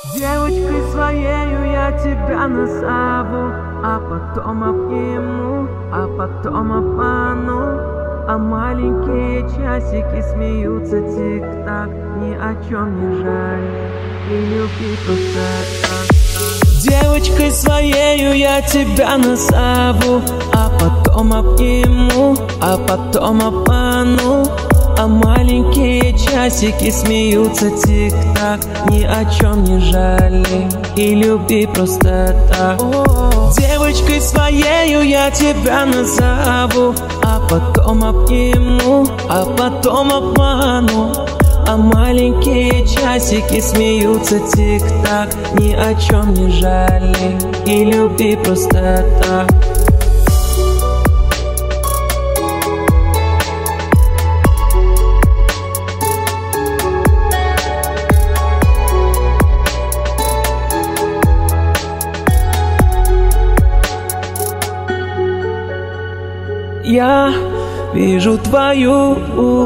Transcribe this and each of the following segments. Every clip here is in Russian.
Девочкой своею я тебя назову, а потом обниму, а потом обману. А маленькие часики смеются тик-так, ни о чем не жаль и люби просто так. Девочкой своею я тебя назову, а потом обниму, а потом обману. А маленькие часики смеются тик-так, ни о чем не жалей и люби просто так. Девочкой своею я тебя назову, а потом обниму, а потом обману. А маленькие часики смеются тик-так, ни о чем не жалей и люби просто так. Я вижу твою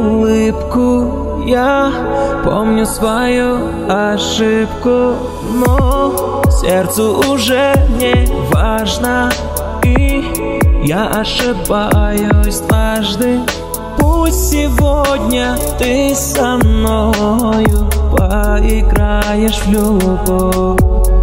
улыбку, я помню свою ошибку, но сердцу уже не важно, и я ошибаюсь дважды. Пусть сегодня ты со мною поиграешь в любовь.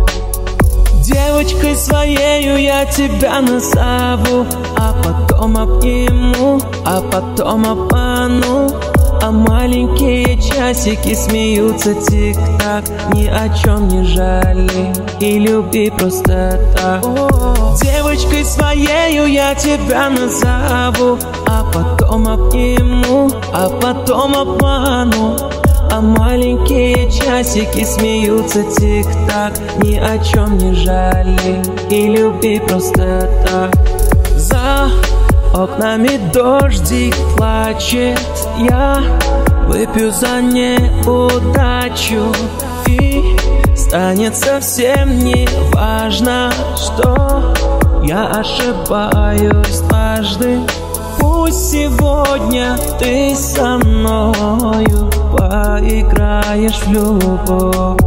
Девочкой своею я тебя назову, а потом обниму, а потом обману. А маленькие часики смеются тик-так, ни о чем не жалей и люби просто так. Девочкой своею я тебя назову, а потом обниму, а потом обману. А маленькие часики смеются тик-так, ни о чем не жалей и люби просто так. За окнами дождик плачет, я выпью за неудачу, и станет совсем не важно, что я ошибаюсь дважды. Пусть сегодня ты со мною поиграешь в любовь.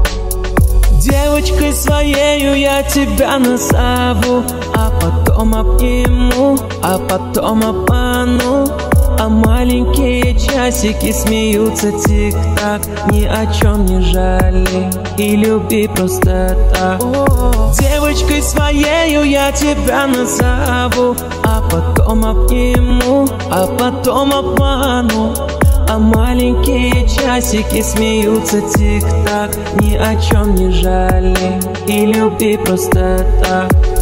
Девочкой своею я тебя назову, а потом обниму, а потом обману. А маленькие часики смеются тик-так, ни о чем не жалей и люби просто так. Девочкой своею я тебя назову, а потом обниму, а потом обману. А маленькие часики смеются тик-так, ни о чем не жалей и люби просто так.